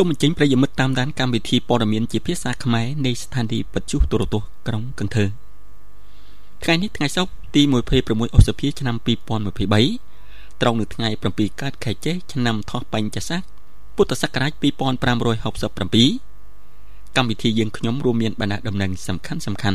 សូមអញ្ជើញប្រិយមិត្តតាមដានកម្មវិធីព័ត៌មានជាភាសាខ្មែរនៃស្ថានីយ៍វិទ្យុទូរទស្សន៍ក្រុងកន្ធើថ្ងៃនេះថ្ងៃសុក្រទី26ឧសភាឆ្នាំ2023ត្រូវនៅថ្ងៃ7កើតខែចេសឆ្នាំថោះបញ្ញស័កពុទ្ធសករាជ2567កម្មវិធីយើងខ្ញុំរួមមានបណ្ដាដំណឹងសំខាន់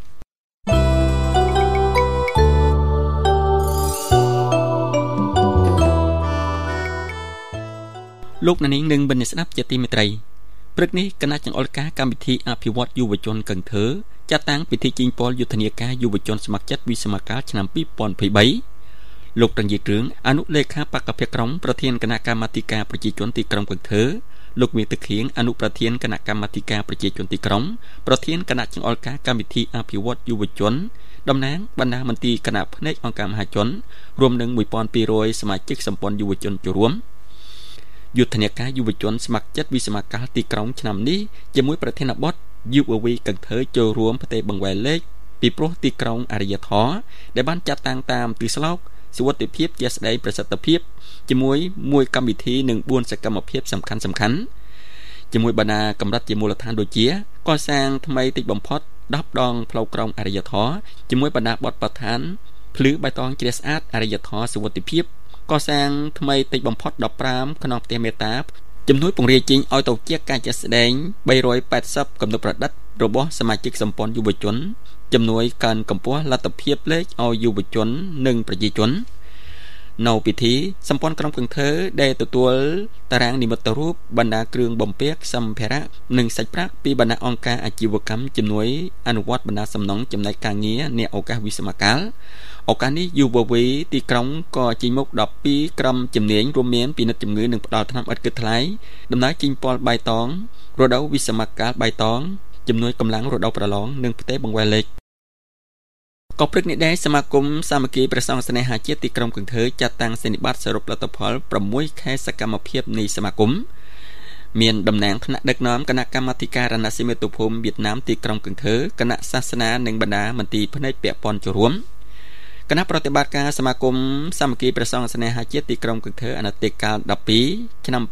លោកនាងនឹងបញ្ញាស្ដាប់ជាទីមេត្រីព្រឹកនេះគណៈចង្អុលការកម្មវិធីអភិវឌ្ឍយុវជនកន្ធើចាត់តាំងពិធីជីងពលយុទ្ធនាការយុវជនស្ម័គ្រចិត្តវិសមកាលឆ្នាំ2023លោកត្រង់យីគ្រឿងអនុលេខាបកភិក្រមប្រធានគណៈកម្មាធិការប្រជាជនទីក្រុងកន្ធើលោកមានទឹកខៀងអនុប្រធានគណៈកម្មាធិការប្រជាជនទីក្រុងប្រធានគណៈចង្អុលការកម្មវិធីអភិវឌ្ឍយុវជនតំណាងបណ្ដាមន្ត្រីគណៈភ្នែកអង្គការមហាជនរួមនឹង1200សមាជិកសម្ព័ន្ធយុវជនចូលរួមយុទ្ធនាការយុវជនស្ម័គ្រចិត្តវិសមកាលទីក្រុងឆ្នាំនេះជាមួយប្រធានបទយុវវ័យកន្ធើចូលរួមផ្ទេរបង្វែរលេខពីព្រោះទីក្រុងអរិយធម៌ដែលបានចាត់តាំងតាមទិស្លោកសុវត្ថិភាពជាស្ដីប្រសិទ្ធភាពជាមួយមួយកម្មវិធីនិង4សកម្មភាពសំខាន់ជាមួយបណ្ដាកម្រិតជាមូលដ្ឋានដូចជាកសាងថ្មីតិចបំផុត10ដងផ្លូវក្រុងអរិយធម៌ជាមួយបណ្ដាបទប្រឋានភ្លឺបៃតងជ្រះស្អាតអរិយធម៌សុវត្ថិភាពកសាងថ្មីតិចបំផុត15ក្នុងផ្ទះមេត្តាជំនួយពង្រាយជីងឲ្យទៅជាការចាត់ស្ដែង380កំណត់ប្រឌិតរបស់សមាជិកសម្ព័ន្ធយុវជនជំនួយកើនកម្ពស់លទ្ធភាពលេខឲ្យយុវជននិងប្រជាជននៅពិធីសម្ព័ន្ធក្រុងកន្ធើដែលទទួលតារាងនិមិត្តរូបបណ្ដាគ្រឿងបំពាក់សម្ភារៈនិងសាច់ប្រាក់ពីបណ្ដាអង្គការអាជីវកម្មជំនួយអនុវត្តបណ្ដាសំណង់ចំណែកការងារអ្នកឱកាសវិសមកាលឱកាសនេះយុវវ័យទីក្រុងក៏ជិញមុខ12ក្រុមជំនាញរួមមានពិនិត្យជំងឺនិងផ្ដល់ថ្នាំឥតគិតថ្លៃដំណើរជិញពលបៃតងរដូវវិសមកាលបៃតងជំនួយកម្លាំងរដូវប្រឡងនិងផ្ទេរបង្វែរលេខក៏ព្រឹកនេះដែរសមាគមសាមគ្គីព្រះសង្ឃស្នេហាជាតិទីក្រុងកន្ធើចាត់តាំងសន្និបាតសរុបលទ្ធផល6ខែសកម្មភាពនៃសមាគមមានតំណាងថ្នាក់ដឹកនាំគណៈកម្មាធិការអាណាសិមេតុភូមិវៀតណាមទីក្រុងកន្ធើគណៈសាសនានិងបណ្ដាមន្ត្រីផ្នែកពាក់ព័ន្ធចូលរួមគណៈប្រតិបត្តិការសមាគមសាមគ្គីព្រះសង្ឃស្នេហាជាតិទីក្រុងកន្ធើអាណត្តិកាល12ឆ្នាំ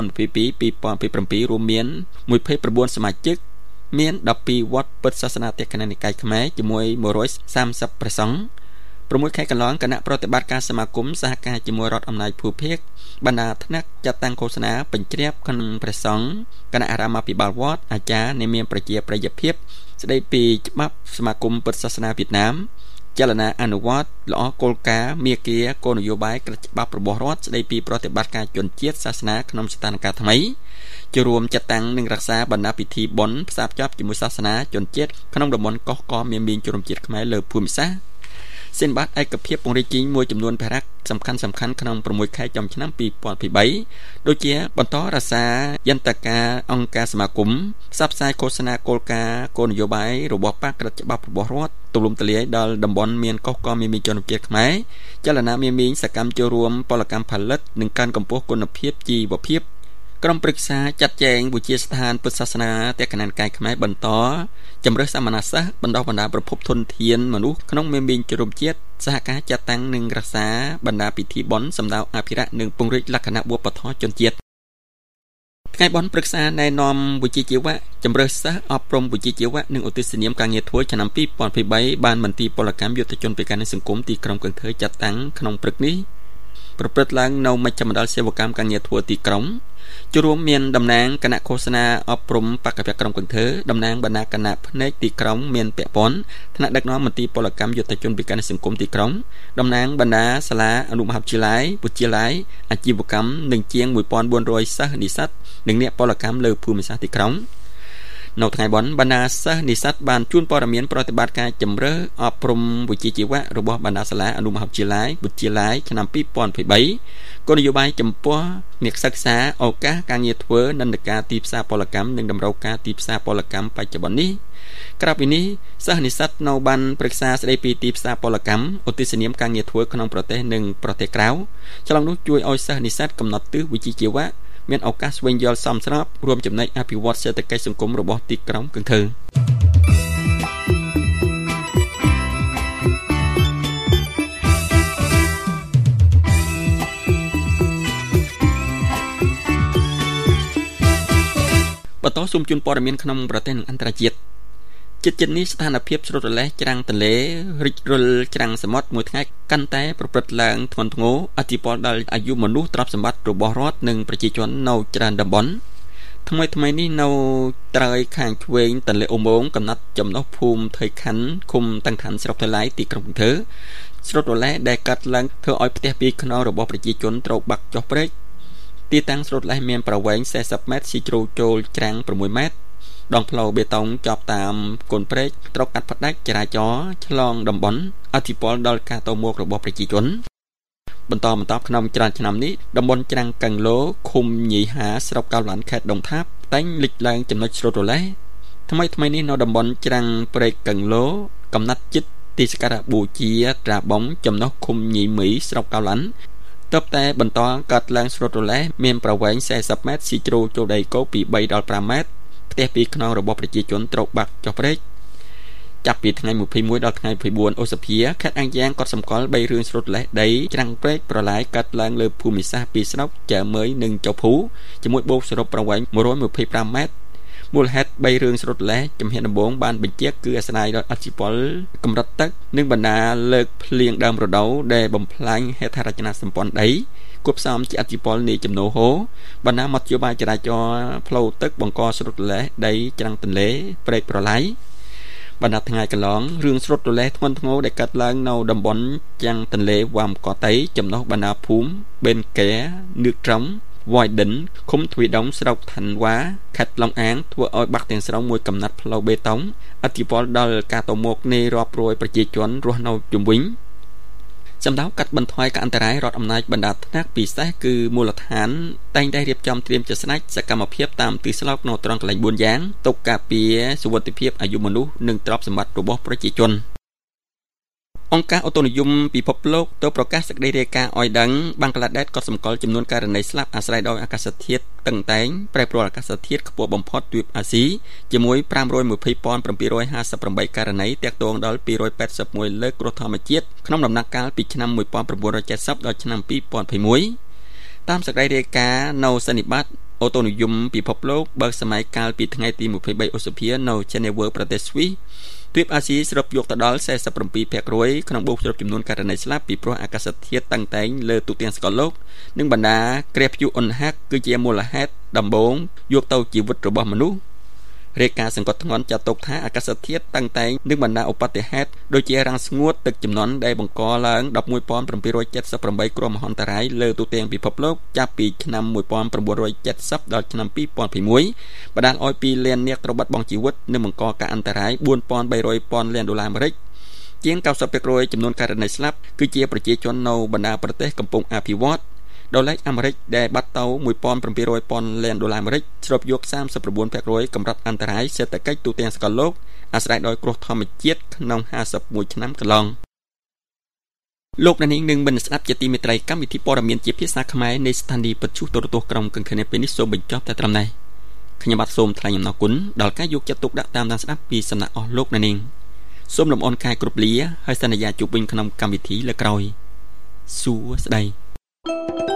2022-2027រួមមាន29សមាជិកមាន12វត្តពុទ្ធសាសនាទេគណនិកាយខ្មែរជាមួយ130ព្រះសង្ឃ6ខែកន្លងគណៈប្រតិបត្តិការសមាគមសហការជាមួយរដ្ឋអំណាចភូមិភាគបណ្ដាថ្នាក់ចាត់តាំងឃោសនាបញ្ជ្រាបខណ្ឌព្រះសង្ឃគណៈអារាមាភិបាលវត្តអាចារ្យនៃមានប្រជាប្រិយភាពស្ដីពីច្បាប់សមាគមពុទ្ធសាសនាវៀតណាមចលនាអនុវត្តល្អគោលការណ៍មាគ៌ាគោលនយោបាយក្រឹតច្បាប់របស់រដ្ឋស្ដីពីប្រតិបត្តិការជនជាតិសាសនាក្នុងស្ថានភាពថ្មីចូលរួមចាត់តាំងនិងរក្សាបណ្ដាពិធីបុណ្យផ្សារភ្ជាប់ជាមួយសាសនាជនជាតិក្នុងតំបន់កោះកុងមានជនជាតិខ្មែរលើភូមិសាស្ត្រសិនបាតឯកភាពពង្រីកជីងមួយចំនួនភារៈសំខាន់ក្នុង6ខែចំឆ្នាំ2023ដូចជាបន្តរក្សាយន្តការអង្គការសមាគមផ្សព្វផ្សាយឃោសនាគោលការណ៍គោលនយោបាយរបស់បកក្រឹតច្បាប់របស់រដ្ឋទូលំទូលាយដល់តំបន់មានកោះកុងមានជនជាតិខ្មែរចលនាមានសកម្មចូលរួមពលកម្មផលិតនិងការកម្ពស់គុណភាពជីវភាពក្រុមប្រឹក្សាចាត់ចែងវិជាស្ថានពុទ្ធសាសនាទេគណនិកាយខ្មែរបន្តជំរើសសាមណសិស្សបណ្ដុះបណ្ដាលប្រភពធនធានមនុស្សក្នុងមានជ្រុំជាតិសហការចាត់តាំងនិងរក្សាបណ្ដាពិធីបុណ្យសម្ដៅអភិរក្សនិងពង្រីកលក្ខណៈវប្បធម៌ជនជាតិថ្ងៃបុណ្យប្រឹក្សាណែនាំវិជ្ជាជីវៈជំរើសសិស្សអប់រំវិជ្ជាជីវៈនិងឧទ្ទិសនាមការងារធ្វើឆ្នាំ2023បានមន្ទីរពលកម្មយុទ្ធជនបេការនៃសង្គមទីក្រុងកន្ធើចាត់តាំងក្នុងព្រឹកនេះប្រព្រឹត្តឡើងនៅមជ្ឈមណ្ឌលសេវាកម្មការងារធ្វើទីក្រុងចូលរួមមានតំណាងគណៈឃោសនាអប់រំបកពក្រុងកន្ធើតំណាងបណ្ដាគណៈភ្នែកទីក្រុងមានពាក់ព័ន្ធថ្នាក់ដឹកនាំមន្ទីរពលកម្មយុទ្ធជនបេការនៃសង្គមទីក្រុងតំណាងបណ្ដាសាលាអនុមហាវិទ្យាល័យវិទ្យាល័យអាជីវកម្មនិងជាង1400សិស្សនិស្សិតនិងអ្នកពលកម្មលើភូមិសាស្ត្រទីក្រុងនៅថ្ងៃបុណ្យបណ្ដាសិស្សនិស្សិតបានជួនព័ត៌មានប្រតិបត្តិការជំរើសអប់រំវិជ្ជាជីវៈរបស់បណ្ដាសាលាអនុមហាវិទ្យាល័យវិទ្យាល័យឆ្នាំ2023គោលនយោបាយចំពោះអ្នកសិក្សាឱកាសការងារធ្វើនិន្នាការទីផ្សារពលកម្មនិងតម្រូវការទីផ្សារពលកម្មបច្ចុប្បន្ននេះក្រៅពីនេះសិស្សនិស្សិតនៅបានប្រឹក្សាស្ដីពីទីផ្សារពលកម្មឧទ្ទិសនាមការងារធ្វើក្នុងប្រទេសនិងប្រទេសក្រៅឆ្លងនោះជួយឲ្យសិស្សនិស្សិតកំណត់ទិសវិជ្ជាជីវៈមានឱកាសស្វែងយល់សមស្របរួមចំណែកអភិវឌ្ឍសេដ្ឋកិច្ចសង្គមរបស់ទីក្រុងកន្ធើបន្តសូមជូនព័ត៌មានក្នុងប្រទេសនិងអន្តរជាតិចិត្តនេះស្ថានភាពស្រុតរលែកច្រាំងទន្លេរិចរុលច្រាំងសមុទ្រមួយថ្ងៃកាន់តែប្រព្រឹត្តឡើងធ្ងន់ធ្ងរអតិពលដល់អាយុមនុស្សទ្រព្យសម្បត្តិរបស់រដ្ឋនិងប្រជាជននៅច្រើនតំបន់ថ្មីនេះនៅត្រើយខាងឆ្វេងទន្លេអូម៉ងកំណត់ចំណុះភូមិថៃខណ្ឌឃុំតាំងឋានស្រុកថៃឡៃទីក្រុងកំពង់ធំស្រុតរលែកដែលកាត់ឡើងធ្វើឲ្យផ្ទះពីខ្នងរបស់ប្រជាជនត្រូវបាក់ចុះព្រែកទីតាំងស្រុតរលែកមានប្រវែង40ម៉ែត្រស៊ីជ្រៅចូលច្រាំង6ម៉ែត្រដងផ្លូវបេតុងជាប់តាមកូនព្រែកត្រូវកាត់ផ្ដាច់ចរាចរណ៍ឆ្លងតំបន់អធិពលដល់ការទៅមករបស់ប្រជាជនបន្តក្នុងច្រើនឆ្នាំនេះតំបន់ច្រាំងកឹងឡូឃុំញីហាស្រុកកៅឡានខេត្តដងថាបតែងលេចឡើងចំណុចស្រុតរលែកថ្មីនេះនៅតំបន់ច្រាំងព្រែកកឹងឡូកំណត់ចិត្តទីសក្ការៈបូជាត្រាបងចំណុះឃុំញីមីស្រុកកៅឡានតបតែបន្តកាត់ឡើងស្រុតរលែកមានប្រវែង40ម៉ែត្រស៊ីជ្រៅចូលដីគោពី3ដល់5ម៉ែត្រផ្ទះពីខ្នងរបស់ប្រជាជនត្រូវបាក់ចុះព្រែកចាប់ពីថ្ងៃ21ដល់ថ្ងៃ24ឧសភាខេត្តអង្គរក៏សម្គាល់3រឿងស្រុតលេះដីច្រាំងព្រែកប្រឡាយកាត់ឡើងលើភូមិសាស្ត្រពីស្រុកចែមើយនិងចៅភូជាមួយបូកសរុបប្រវែង125ម៉ែត្រមូលហេតុ3រឿងស្រុតលេះជំហានដំបូងបានបញ្ជាក់គឺអាស្រ័យដល់អធិពលកម្រិតទឹកនិងបណ្ដាលើកភ្លៀងដើមរដូវដែលបំផ្លាញហេដ្ឋារចនាសម្ព័ន្ធដីគប់ផ្សំជាអធិពលនៃចំនួនហូរបណ្ដាមធ្យោបាយចរាចរណ៍ផ្លូវទឹកបង្កស្រុតលេះដីច្រាំងទន្លេព្រែកប្រឡាយបណ្ដាថ្ងៃកន្លងរឿងស្រុតរលែកធ្ងន់ធ្ងរដែលកាត់ឡើងនៅតំបន់ច្រាំងទន្លេវ៉ាំកតៃចំណុះបណ្ដាភូមិបេនកែនឿកត្រំវ៉ៃដិនឃុំទ្វីដងស្រុកឋានវ៉ាខេត្តឡុងអាងធ្វើឲ្យបាក់ទាំងស្រុងមួយកំណាត់ផ្លូវបេតុងអធិពលដល់ការទៅមកនៃរាប់រយប្រជាជនរស់នៅជុំវិញសម្ដៅកាត់បន្ថយការអន្តរាយរដ្ឋអំណាចបណ្ដាថ្នាក់ពិសេសគឺមូលដ្ឋានតែងតែរៀបចំត្រៀមជាស្ដេចសកម្មភាពតាមទិសស្លោកនៅត្រង់កន្លែង4យ៉ាងទុកការពារសុវត្ថិភាពអាយុមនុស្សនិងទ្រព្យសម្បត្តិរបស់ប្រជាជនអង្គការអូតូនិយមពិភពលោកទៅប្រកាសសេចក្តីរាយការណ៍ឲ្យដឹងបាំងក្លាដេសក៏សម្គាល់ចំនួនករណីស្លាប់អាស្រ័យដោយអាកាសធាតុតឹងតែងប្រែប្រួលអាកាសធាតុខ្ពស់បំផុតទ្វីបអាស៊ីជាមួយ520,758ករណីទាក់ទងដល់281លើកគ្រោះធម្មជាតិក្នុងដំណាក់កាលពីឆ្នាំ1970ដល់ឆ្នាំ2021តាមសេចក្តីរាយការណ៍នៅសន្និបាតអូតូនិយមពិភពលោកបើកសម័យកាលពីថ្ងៃទី23ឧសភានៅ Geneva ប្រទេសស្វីសទ្វីបអាស៊ីស្របយកទៅដល់ 47% ក្នុងបូកសរុបចំនួនករណីស្លាប់ពីព្រោះអាកាសធាតុតឹងតែងលើទូទាំងសកលលោកនិងបណ្ដាគ្រាព្យុអ៊ុនហាក់គឺជាមូលហេតុដំបូងយកទៅជីវិតរបស់មនុស្សរាយការណ៍សង្កត់ធ្ងន់ចាត់ទុកថាអាកាសធាតុតឹងតែងនឹងបណ្ដាឧបទ្ទហេតុដូចជារាំងស្ងួតទឹកជំនន់ដែលបង្កឡើង 11,778 គ្រោះមហន្តរាយលើទូទាំងពិភពលោកចាប់ពីឆ្នាំ1970ដល់ឆ្នាំ2021បណ្ដាលឲ្យ2លាននាក់ត្រូវបាត់បង់ជីវិតនិងបង្កការអន្តរាយ 4,300 លានដុល្លារអាមេរិកជាង 90% ចំនួនករណីស្លាប់គឺជាប្រជាជននៅបណ្ដាប្រទេសកំពុងអភិវឌ្ឍដុល្លារអាមេរិកដែលបាត់ទៅ 1,700 លានដុល្លារអាមេរិកស្រូបយក 39% កម្រិតអន្តរាយសេដ្ឋកិច្ចទូទាំងសកលលោកអាស្រ័យដោយគ្រោះធម្មជាតិក្នុង51ឆ្នាំកន្លងលោកអ្នកនាងនឹងបានស្ដាប់ជាទីមេត្រីកម្មវិធីព័ត៌មានជាភាសាខ្មែរនៃស្ថានីយ៍វិទ្យុទូរទស្សន៍ក្រុងកង្កែបពេលនេះសូមបញ្ចប់តែត្រឹមនេះខ្ញុំបាទសូមថ្លែងអំណរគុណដល់ការយកចិត្តទុកដាក់តាមដានស្ដាប់ពីសំណាក់អស់លោកអ្នកនាងសូមលំអរកាយគ្រប់លាហើយសន្យាជួបវិញក្នុងកម្មវិធីលើកក្រោយសួស្ដី